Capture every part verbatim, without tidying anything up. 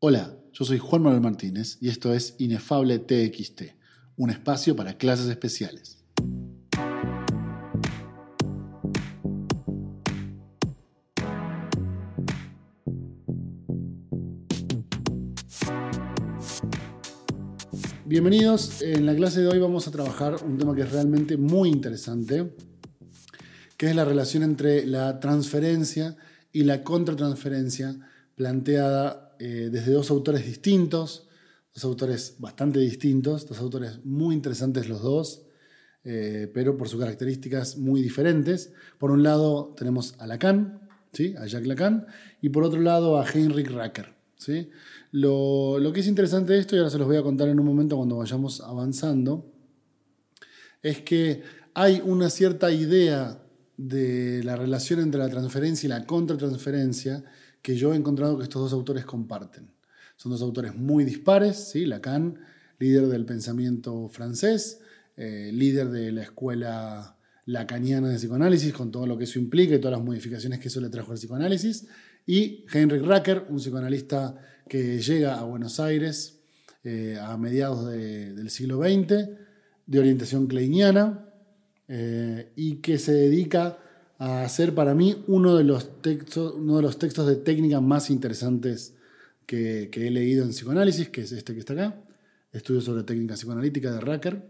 Hola, yo soy Juan Manuel Martínez y esto es Inefable T X T, un espacio para clases especiales. Bienvenidos, en la clase de hoy vamos a trabajar un tema que es realmente muy interesante, que es la relación entre la transferencia y la contratransferencia planteada eh, desde dos autores distintos, dos autores bastante distintos, dos autores muy interesantes los dos, eh, pero por sus características muy diferentes. Por un lado tenemos a Lacan, ¿sí? a Jacques Lacan, y por otro lado a Heinrich Racker. ¿sí? Lo, lo que es interesante de esto, y ahora se los voy a contar en un momento cuando vayamos avanzando, es que hay una cierta idea de la relación entre la transferencia y la contratransferencia que yo he encontrado que estos dos autores comparten. Son dos autores muy dispares, ¿sí? Lacan, líder del pensamiento francés, eh, líder de la escuela lacaniana de psicoanálisis, con todo lo que eso implica y todas las modificaciones que eso le trajo al psicoanálisis, y Heinrich Racker, un psicoanalista que llega a Buenos Aires eh, a mediados de, del siglo veinte, de orientación kleiniana, eh, y que se dedica a hacer para mí uno de los textos, uno de los textos de técnica más interesantes que, que he leído en psicoanálisis, que es este que está acá, Estudio sobre técnica psicoanalítica de Racker.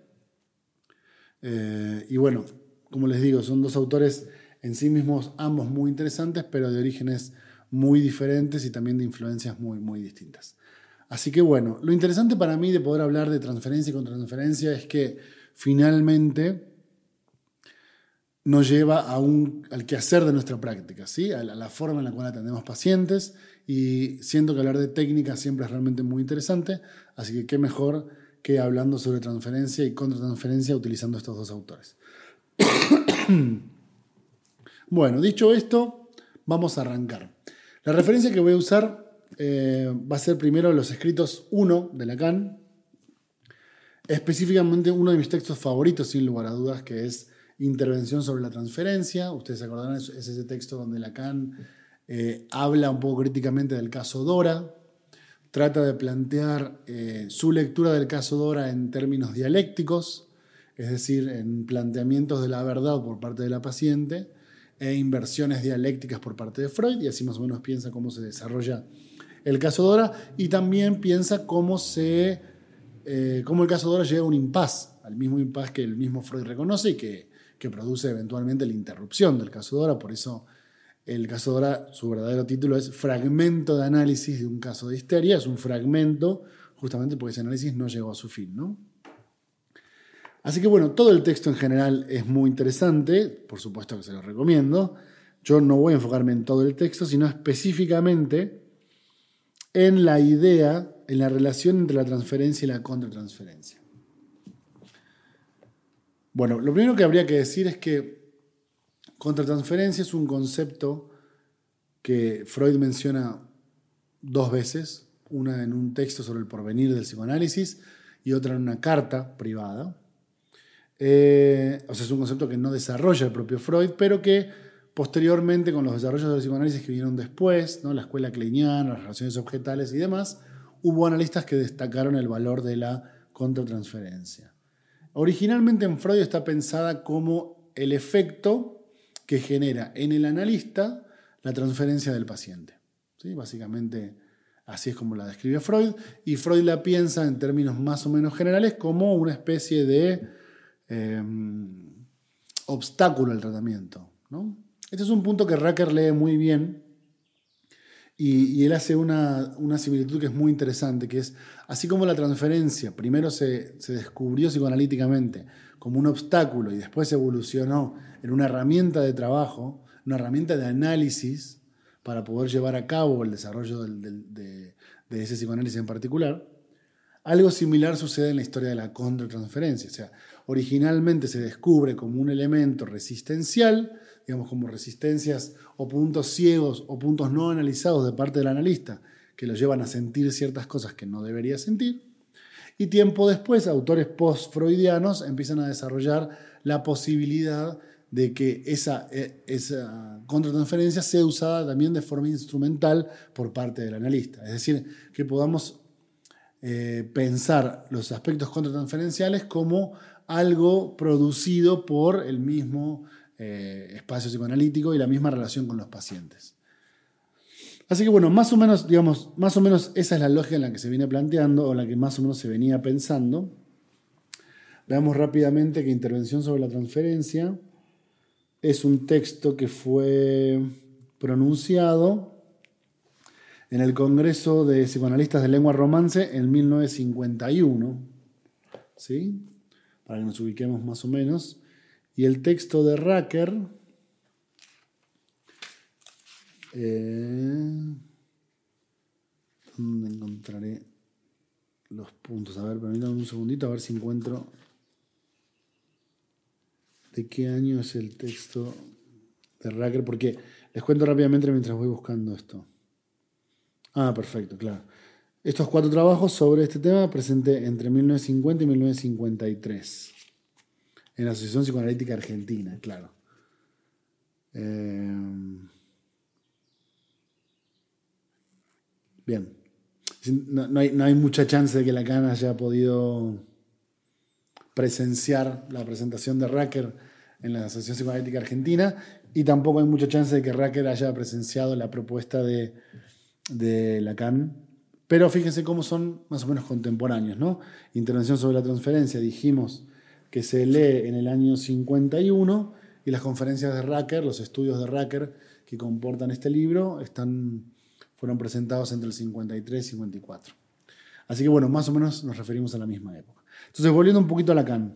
Eh, y bueno, como les digo, son dos autores en sí mismos ambos muy interesantes, pero de orígenes muy diferentes y también de influencias muy, muy distintas. Así que bueno, lo interesante para mí de poder hablar de transferencia y contratransferencia es que finalmente nos lleva a un, al quehacer de nuestra práctica, ¿sí? a, la, a la forma en la cual atendemos pacientes, y siento que hablar de técnica siempre es realmente muy interesante, así que qué mejor que hablando sobre transferencia y contratransferencia utilizando estos dos autores. Bueno, dicho esto, vamos a arrancar. La referencia que voy a usar eh, va a ser primero los escritos uno de Lacan, específicamente uno de mis textos favoritos, sin lugar a dudas, que es Intervención sobre la transferencia. Ustedes se acordarán, es ese texto donde Lacan eh, habla un poco críticamente del caso Dora, trata de plantear eh, su lectura del caso Dora en términos dialécticos, es decir, en planteamientos de la verdad por parte de la paciente e inversiones dialécticas por parte de Freud, y así más o menos piensa cómo se desarrolla el caso Dora, y también piensa cómo, se, eh, cómo el caso Dora llega a un impas, al mismo impas que el mismo Freud reconoce y que que produce eventualmente la interrupción del caso Dora. Por eso el caso Dora, su verdadero título es Fragmento de análisis de un caso de histeria. Es un fragmento justamente porque ese análisis no llegó a su fin, ¿no? Así que bueno, todo el texto en general es muy interesante, por supuesto que se lo recomiendo. Yo no voy a enfocarme en todo el texto, sino específicamente en la idea, en la relación entre la transferencia y la contratransferencia. Bueno, lo primero que habría que decir es que contratransferencia es un concepto que Freud menciona dos veces, una en un texto sobre el porvenir del psicoanálisis y otra en una carta privada. Eh, o sea, es un concepto que no desarrolla el propio Freud, pero que posteriormente, con los desarrollos del psicoanálisis que vinieron después, ¿no? la escuela kleiniana, las relaciones objetales y demás, hubo analistas que destacaron el valor de la contratransferencia. Originalmente en Freud está pensada como el efecto que genera en el analista la transferencia del paciente. ¿Sí? Básicamente así es como la describe Freud, y Freud la piensa en términos más o menos generales como una especie de eh, obstáculo al tratamiento, ¿no? Este es un punto que Racker lee muy bien. Y, y él hace una, una similitud que es muy interesante, que es, así como la transferencia primero se, se descubrió psicoanalíticamente como un obstáculo y después evolucionó en una herramienta de trabajo, una herramienta de análisis para poder llevar a cabo el desarrollo del, del, de, de ese psicoanálisis en particular, algo similar sucede en la historia de la contratransferencia. O sea, originalmente se descubre como un elemento resistencial, digamos como resistencias o puntos ciegos o puntos no analizados de parte del analista que lo llevan a sentir ciertas cosas que no debería sentir, y tiempo después autores post-freudianos empiezan a desarrollar la posibilidad de que esa, esa contratransferencia sea usada también de forma instrumental por parte del analista. Es decir, que podamos eh, pensar los aspectos contratransferenciales como algo producido por el mismo eh, espacio psicoanalítico y la misma relación con los pacientes. Así que bueno, más o menos, digamos, más o menos esa es la lógica en la que se viene planteando o en la que más o menos se venía pensando. Veamos rápidamente que Intervención sobre la transferencia es un texto que fue pronunciado en el Congreso de Psicoanalistas de Lengua Romance en mil novecientos cincuenta y uno, ¿sí? Para que nos ubiquemos más o menos. Y el texto de Racker, eh, ¿dónde encontraré los puntos? A ver, permítanme un segundito a ver si encuentro de qué año es el texto de Racker, porque les cuento rápidamente mientras voy buscando esto. Ah, perfecto, claro. Estos cuatro trabajos sobre este tema presenté entre mil novecientos cincuenta y mil novecientos cincuenta y tres en la Asociación Psicoanalítica Argentina, claro. Eh, bien. No, no, hay, no hay mucha chance de que Lacan haya podido presenciar la presentación de Racker en la Asociación Psicoanalítica Argentina y tampoco hay mucha chance de que Racker haya presenciado la propuesta de, de Lacan. Pero fíjense cómo son más o menos contemporáneos, ¿no? Intervención sobre la transferencia, dijimos que se lee en el año cincuenta y uno y las conferencias de Racker, los estudios de Racker que comportan este libro, están, fueron presentados entre el cincuenta y tres y cincuenta y cuatro. Así que bueno, más o menos nos referimos a la misma época. Entonces, volviendo un poquito a Lacan.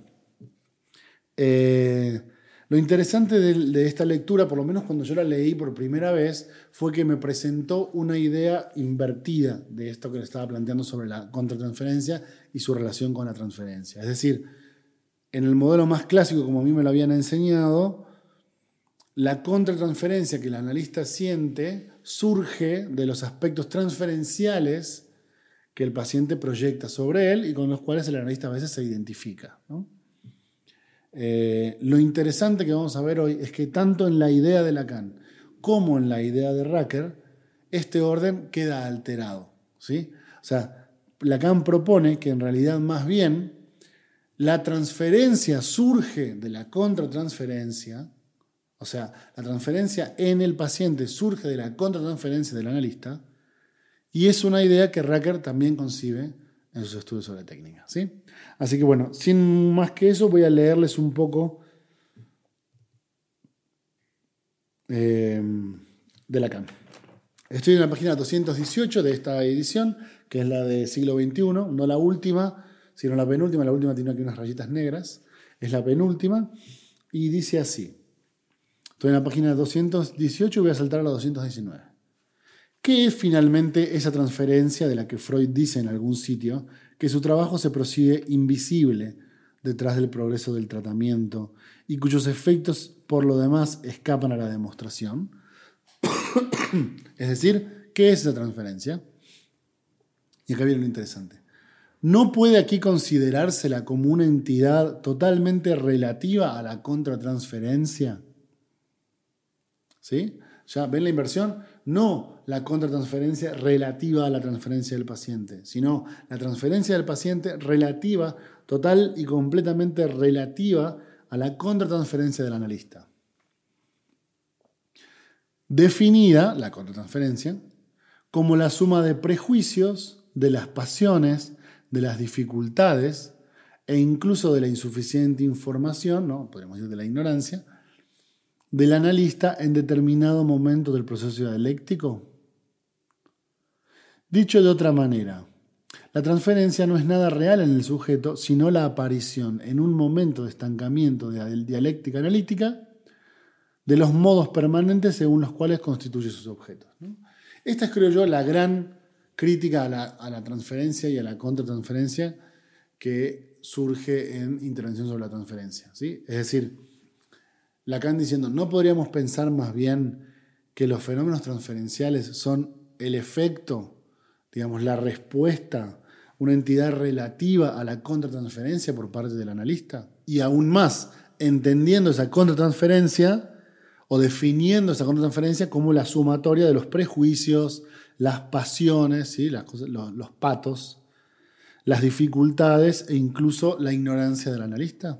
Eh, lo interesante de, de esta lectura, por lo menos cuando yo la leí por primera vez, fue que me presentó una idea invertida de esto que le estaba planteando sobre la contratransferencia y su relación con la transferencia. Es decir, en el modelo más clásico, como a mí me lo habían enseñado, la contratransferencia que el analista siente surge de los aspectos transferenciales que el paciente proyecta sobre él y con los cuales el analista a veces se identifica, ¿no? Eh, lo interesante que vamos a ver hoy es que tanto en la idea de Lacan como en la idea de Racker, este orden queda alterado, ¿sí? O sea, Lacan propone que en realidad más bien la transferencia surge de la contratransferencia, o sea, la transferencia en el paciente surge de la contratransferencia del analista, y es una idea que Racker también concibe en sus estudios sobre técnica, ¿sí? Así que bueno, sin más que eso, voy a leerles un poco eh, de Lacan. Estoy en la página doscientos dieciocho de esta edición, que es la de siglo veintiuno, no la última, sino la penúltima. La última tiene aquí unas rayitas negras, es la penúltima, y dice así. Estoy en la página doscientos dieciocho y voy a saltar a la doscientos diecinueve. ¿Qué es finalmente esa transferencia de la que Freud dice en algún sitio que su trabajo se prosigue invisible detrás del progreso del tratamiento y cuyos efectos por lo demás escapan a la demostración? Es decir, ¿qué es esa transferencia? Y acá viene lo interesante. ¿No puede aquí considerársela como una entidad totalmente relativa a la contratransferencia? ¿Sí? ¿Ya ven la inversión? No la contratransferencia relativa a la transferencia del paciente, sino la transferencia del paciente relativa, total y completamente relativa a la contratransferencia del analista. Definida, la contratransferencia, como la suma de prejuicios, de las pasiones, de las dificultades e incluso de la insuficiente información, ¿no? Podríamos decir de la ignorancia, del analista en determinado momento del proceso dialéctico. Dicho de otra manera, la transferencia no es nada real en el sujeto, sino la aparición en un momento de estancamiento de la dialéctica analítica de los modos permanentes según los cuales constituye sus objetos, ¿no? Esta es, creo yo, la gran crítica a la, a la transferencia y a la contratransferencia que surge en Intervención sobre la transferencia, ¿sí? Es decir, Lacan diciendo, ¿no podríamos pensar más bien que los fenómenos transferenciales son el efecto, digamos, la respuesta, una entidad relativa a la contratransferencia por parte del analista? Y aún más, entendiendo esa contratransferencia o definiendo esa contratransferencia como la sumatoria de los prejuicios, las pasiones, ¿sí? las cosas, los, los patos, las dificultades e incluso la ignorancia del analista.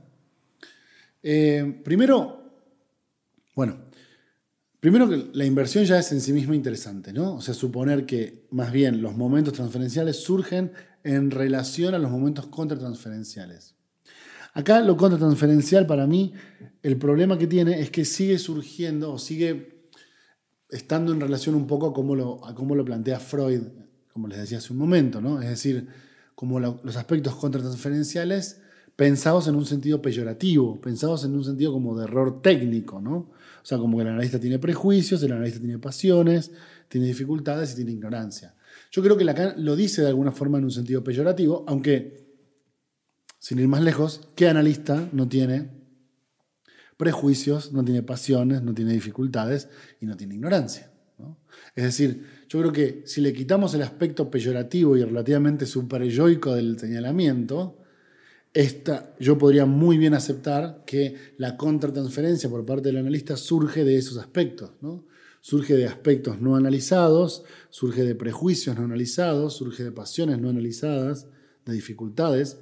Eh, primero, bueno, primero que la inversión ya es en sí misma interesante, ¿no? O sea, suponer que más bien los momentos transferenciales surgen en relación a los momentos contratransferenciales. Acá lo contratransferencial para mí, el problema que tiene es que sigue surgiendo o sigue estando en relación un poco a cómo lo, a cómo lo plantea Freud, como les decía hace un momento, ¿no? Es decir, como lo, los aspectos contratransferenciales pensados en un sentido peyorativo, pensados en un sentido como de error técnico, ¿no? O sea, como que el analista tiene prejuicios, el analista tiene pasiones, tiene dificultades y tiene ignorancia. Yo creo que Lacan lo dice de alguna forma en un sentido peyorativo, aunque, sin ir más lejos, ¿qué analista no tiene prejuicios, no tiene pasiones, no tiene dificultades y no tiene ignorancia, ¿no? Es decir, yo creo que si le quitamos el aspecto peyorativo y relativamente superyoico del señalamiento, esta, yo podría muy bien aceptar que la contratransferencia por parte del analista surge de esos aspectos, ¿no? Surge de aspectos no analizados, surge de prejuicios no analizados, surge de pasiones no analizadas, de dificultades,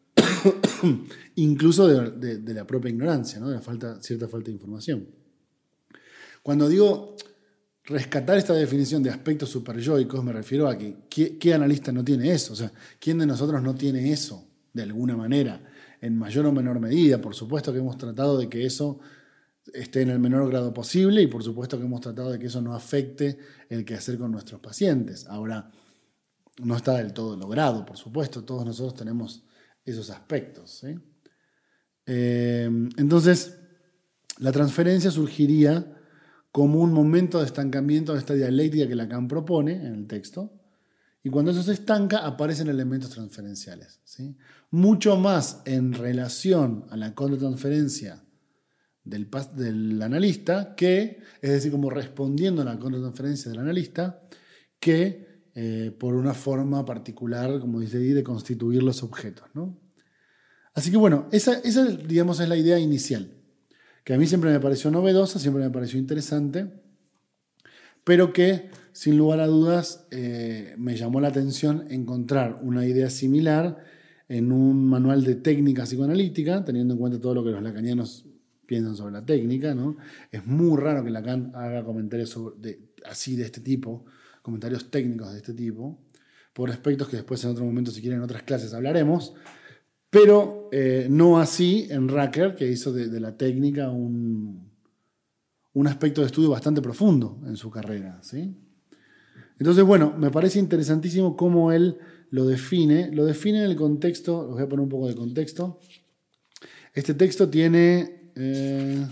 incluso de, de, de la propia ignorancia, ¿no? De la falta, cierta falta de información. Cuando digo rescatar esta definición de aspectos superyoicos, me refiero a que ¿qué, qué analista no tiene eso? O sea, ¿quién de nosotros no tiene eso de alguna manera? En mayor o menor medida. Por supuesto que hemos tratado de que eso esté en el menor grado posible y por supuesto que hemos tratado de que eso no afecte el quehacer con nuestros pacientes. Ahora, no está del todo logrado, por supuesto. Todos nosotros tenemos esos aspectos, ¿sí? Eh, entonces, la transferencia surgiría como un momento de estancamiento de esta dialéctica que Lacan propone en el texto, y cuando eso se estanca aparecen elementos transferenciales, ¿sí? Mucho más en relación a la contratransferencia del, del analista, que, es decir, como respondiendo a la contratransferencia del analista, que eh, por una forma particular, como dice ahí, de constituir los objetos, ¿no? Así que bueno, esa, esa digamos es la idea inicial, que a mí siempre me pareció novedosa, siempre me pareció interesante, pero que sin lugar a dudas eh, me llamó la atención encontrar una idea similar en un manual de técnica psicoanalítica, teniendo en cuenta todo lo que los lacanianos piensan sobre la técnica, ¿no? Es muy raro que Lacan haga comentarios sobre, de, así de este tipo, comentarios técnicos de este tipo, por aspectos que después en otro momento, si quieren, en otras clases hablaremos, pero eh, no así en Racker, que hizo de, de la técnica un, un aspecto de estudio bastante profundo en su carrera, ¿sí? Entonces, bueno, me parece interesantísimo cómo él lo define. Lo define en el contexto, os voy a poner un poco de contexto. Este texto tiene eh,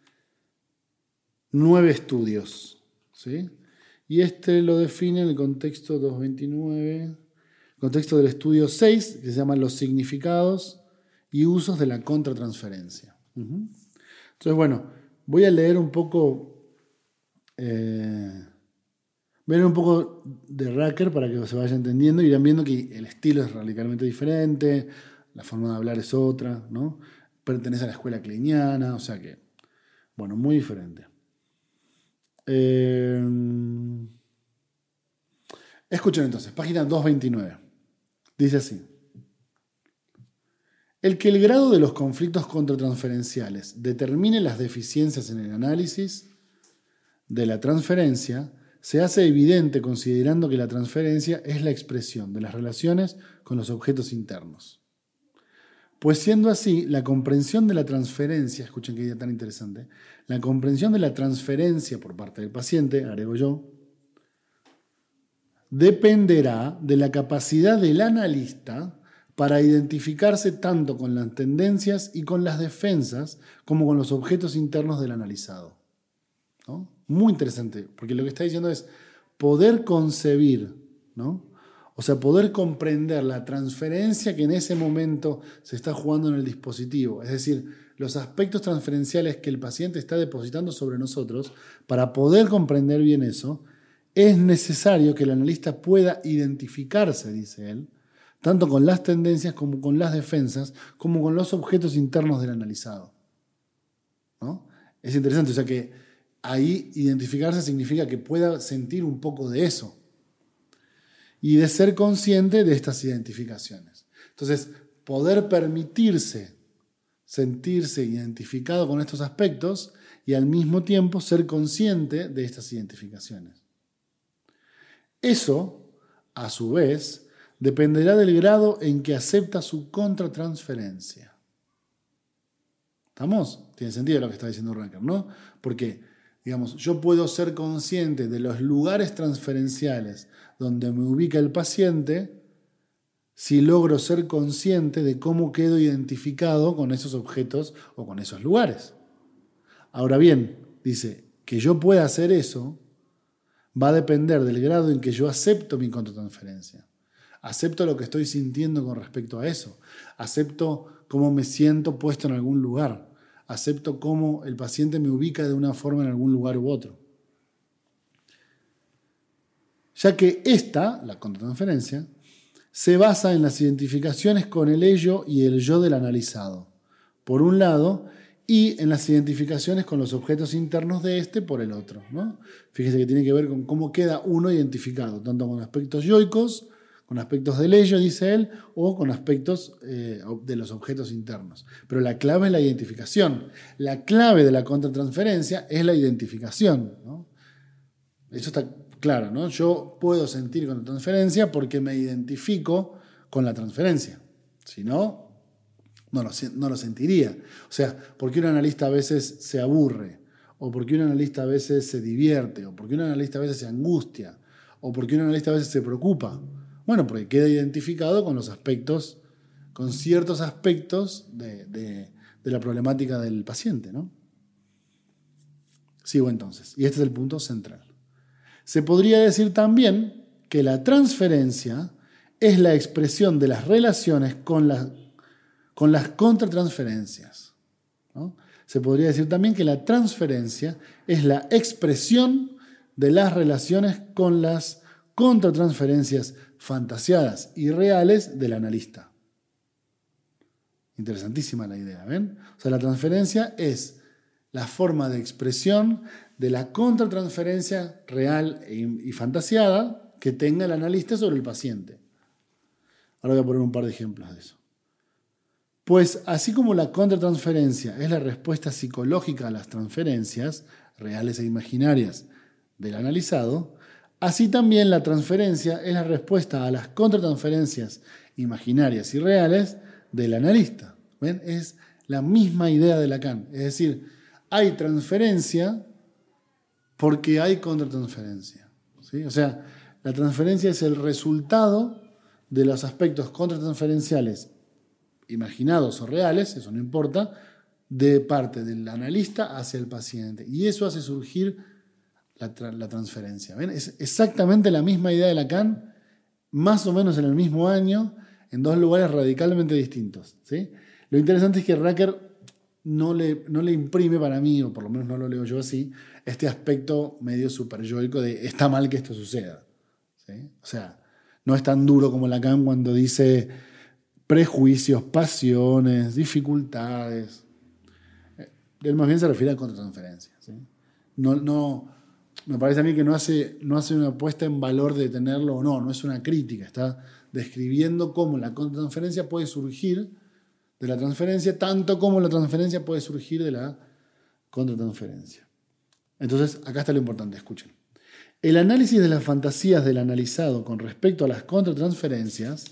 nueve estudios, ¿sí? Y este lo define en el contexto doscientos veintinueve, contexto del estudio seis, que se llama Los significados y usos de la contratransferencia. Uh-huh. Entonces, bueno, voy a leer un poco... Eh, Ver un poco de Racker para que se vaya entendiendo. Irán viendo que el estilo es radicalmente diferente, la forma de hablar es otra, ¿no? Pertenece a la escuela kleiniana, o sea que, bueno, muy diferente. Eh, escuchen entonces, página doscientos veintinueve. Dice así. El que el grado de los conflictos contratransferenciales determine las deficiencias en el análisis de la transferencia se hace evidente considerando que la transferencia es la expresión de las relaciones con los objetos internos. Pues siendo así, la comprensión de la transferencia, escuchen qué idea tan interesante, la comprensión de la transferencia por parte del paciente, agrego yo, dependerá de la capacidad del analista para identificarse tanto con las tendencias y con las defensas como con los objetos internos del analizado, ¿no? Muy interesante, porque lo que está diciendo es poder concebir, ¿no? O sea, poder comprender la transferencia que en ese momento se está jugando en el dispositivo. Es decir, los aspectos transferenciales que el paciente está depositando sobre nosotros. Para poder comprender bien eso, es necesario que el analista pueda identificarse, dice él, tanto con las tendencias como con las defensas, como con los objetos internos del analizado. ¿no? Es interesante, o sea que ahí identificarse significa que pueda sentir un poco de eso y de ser consciente de estas identificaciones. Entonces, poder permitirse sentirse identificado con estos aspectos y al mismo tiempo ser consciente de estas identificaciones. Eso, a su vez, dependerá del grado en que acepta su contratransferencia. ¿Estamos? Tiene sentido lo que está diciendo Racker, ¿no? Porque, digamos, yo puedo ser consciente de los lugares transferenciales donde me ubica el paciente si logro ser consciente de cómo quedo identificado con esos objetos o con esos lugares. Ahora bien, dice, que yo pueda hacer eso va a depender del grado en que yo acepto mi contratransferencia. Acepto lo que estoy sintiendo con respecto a eso. Acepto cómo me siento puesto en algún lugar. Acepto cómo el paciente me ubica de una forma en algún lugar u otro. Ya que esta, la contratransferencia, se basa en las identificaciones con el ello y el yo del analizado, por un lado, y en las identificaciones con los objetos internos de este por el otro, ¿no? Fíjese que tiene que ver con cómo queda uno identificado, tanto con aspectos yoicos, con aspectos del ello, dice él, o con aspectos eh, de los objetos internos. Pero la clave es la identificación. La clave de la contratransferencia es la identificación, ¿no? Eso está claro, ¿no? Yo puedo sentir contratransferencia porque me identifico con la transferencia. Si no, no lo, no lo sentiría. O sea, ¿por qué un analista a veces se aburre? ¿O por qué un analista a veces se divierte? ¿O por qué un analista a veces se angustia? ¿O por qué un analista a veces se preocupa? Bueno, porque queda identificado con los aspectos, con ciertos aspectos de, de, de la problemática del paciente, ¿no? Sigo entonces, y este es el punto central. Se podría decir también que la transferencia es la expresión de las relaciones con, la, con las contratransferencias, ¿no? Se podría decir también que la transferencia es la expresión de las relaciones con las contratransferencias fantaseadas y reales del analista. Interesantísima la idea, ¿ven? O sea, la transferencia es la forma de expresión de la contratransferencia real y fantaseada que tenga el analista sobre el paciente. Ahora voy a poner un par de ejemplos de eso. Pues así como la contratransferencia es la respuesta psicológica a las transferencias, reales e imaginarias, del analizado, así también la transferencia es la respuesta a las contratransferencias imaginarias y reales del analista. ¿Ven? Es la misma idea de Lacan. Es decir, hay transferencia porque hay contratransferencia, ¿sí? O sea, la transferencia es el resultado de los aspectos contratransferenciales imaginados o reales, eso no importa, de parte del analista hacia el paciente. Y eso hace surgir la, tra- la transferencia. ¿Ven? Es exactamente la misma idea de Lacan, más o menos en el mismo año, en dos lugares radicalmente distintos, ¿sí? Lo interesante es que Racker no le, no le imprime para mí, o por lo menos no lo leo yo así, este aspecto medio superyoico de está mal que esto suceda, ¿sí? O sea, no es tan duro como Lacan cuando dice prejuicios, pasiones, dificultades. Él más bien se refiere a contratransferencia, ¿sí? No, no, me parece a mí que no hace, no hace una puesta en valor de tenerlo o no, no es una crítica, está describiendo cómo la contratransferencia puede surgir de la transferencia, tanto como la transferencia puede surgir de la contratransferencia. Entonces, acá está lo importante, escuchen. El análisis de las fantasías del analizado con respecto a las contratransferencias,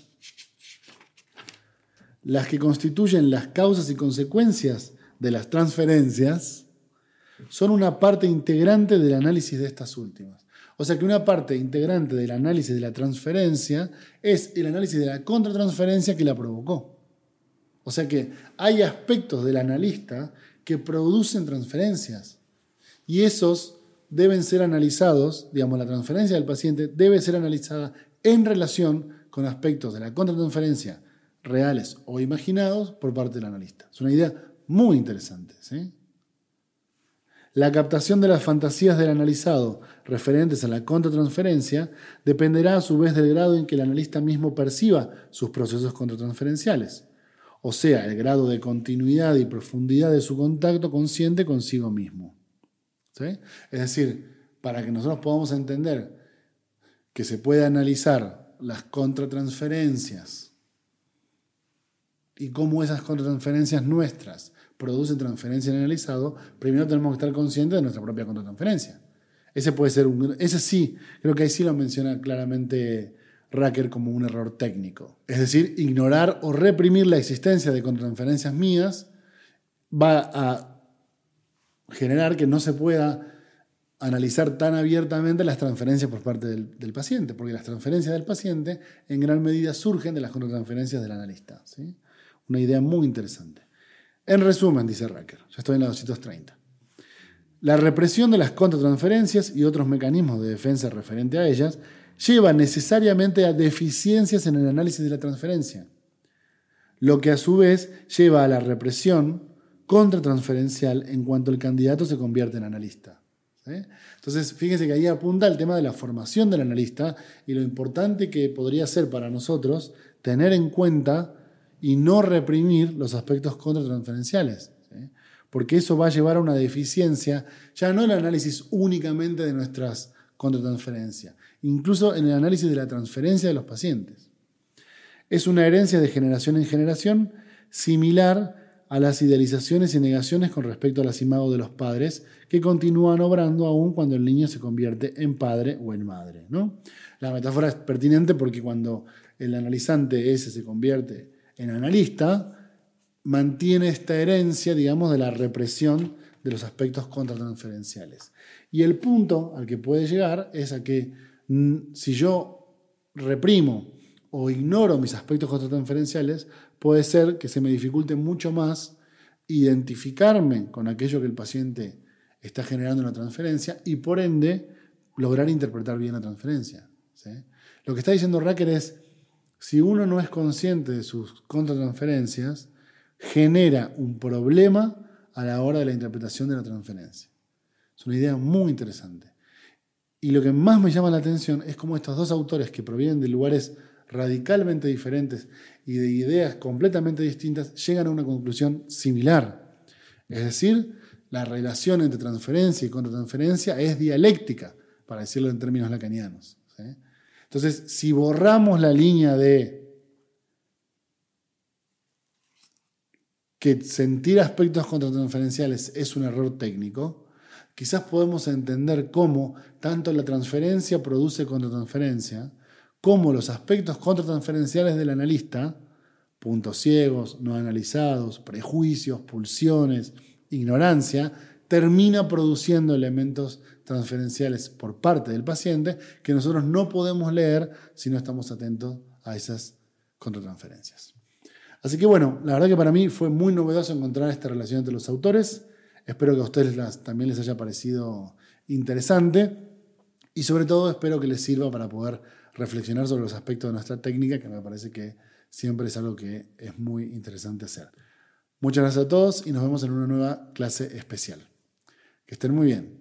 las que constituyen las causas y consecuencias de las transferencias, son una parte integrante del análisis de estas últimas. O sea que una parte integrante del análisis de la transferencia es el análisis de la contratransferencia que la provocó. O sea que hay aspectos del analista que producen transferencias y esos deben ser analizados, digamos, la transferencia del paciente debe ser analizada en relación con aspectos de la contratransferencia reales o imaginados por parte del analista. Es una idea muy interesante, ¿sí? La captación de las fantasías del analizado referentes a la contratransferencia dependerá a su vez del grado en que el analista mismo perciba sus procesos contratransferenciales. o sea, el grado de continuidad y profundidad de su contacto consciente consigo mismo. ¿Sí? Es decir, para que nosotros podamos entender que se puede analizar las contratransferencias y cómo esas contratransferencias nuestras producen transferencia en el analizado, primero tenemos que estar conscientes de nuestra propia contratransferencia. Ese puede ser un, ese sí, creo que ahí sí lo menciona claramente Rucker como un error técnico. Es decir, ignorar o reprimir la existencia de contratransferencias mías va a generar que no se pueda analizar tan abiertamente las transferencias por parte del, del paciente, porque las transferencias del paciente en gran medida surgen de las contratransferencias del analista. ¿Sí? Una idea muy interesante. En resumen, dice Rucker, ya estoy en la doscientos treinta. La represión de las contratransferencias y otros mecanismos de defensa referente a ellas lleva necesariamente a deficiencias en el análisis de la transferencia, lo que a su vez lleva a la represión contratransferencial en cuanto el candidato se convierte en analista. ¿Sí? Entonces, fíjense que ahí apunta el tema de la formación del analista y lo importante que podría ser para nosotros tener en cuenta y no reprimir los aspectos contratransferenciales. ¿Sí? Porque eso va a llevar a una deficiencia, ya no en el análisis únicamente de nuestras contratransferencias, incluso en el análisis de la transferencia de los pacientes. Es una herencia de generación en generación similar a las idealizaciones y negaciones con respecto a las imago de los padres que continúan obrando aún cuando el niño se convierte en padre o en madre, ¿no? La metáfora es pertinente porque cuando el analizante ese se convierte en analista, mantiene esta herencia, digamos, de la represión de los aspectos contratransferenciales. Y el punto al que puede llegar es a que si yo reprimo o ignoro mis aspectos contratransferenciales, puede ser que se me dificulte mucho más identificarme con aquello que el paciente está generando en la transferencia y por ende lograr interpretar bien la transferencia. ¿Sí? Lo que está diciendo Rucker es, si uno no es consciente de sus contratransferencias, genera un problema a la hora de la interpretación de la transferencia. Es una idea muy interesante. Y lo que más me llama la atención es cómo estos dos autores que provienen de lugares radicalmente diferentes y de ideas completamente distintas llegan a una conclusión similar. Es decir, la relación entre transferencia y contratransferencia es dialéctica, para decirlo en términos lacanianos. ¿Sí? Entonces, si borramos la línea de que sentir aspectos contratransferenciales es un error técnico, quizás podemos entender cómo tanto la transferencia produce contratransferencia, como los aspectos contratransferenciales del analista, puntos ciegos, no analizados, prejuicios, pulsiones, ignorancia, termina produciendo elementos transferenciales por parte del paciente que nosotros no podemos leer si no estamos atentos a esas contratransferencias. Así que bueno, la verdad que para mí fue muy novedoso encontrar esta relación entre los autores. Espero que a ustedes las, también les haya parecido interesante y sobre todo espero que les sirva para poder reflexionar sobre los aspectos de nuestra técnica, que me parece que siempre es algo que es muy interesante hacer. Muchas gracias a todos y nos vemos en una nueva clase especial. Que estén muy bien.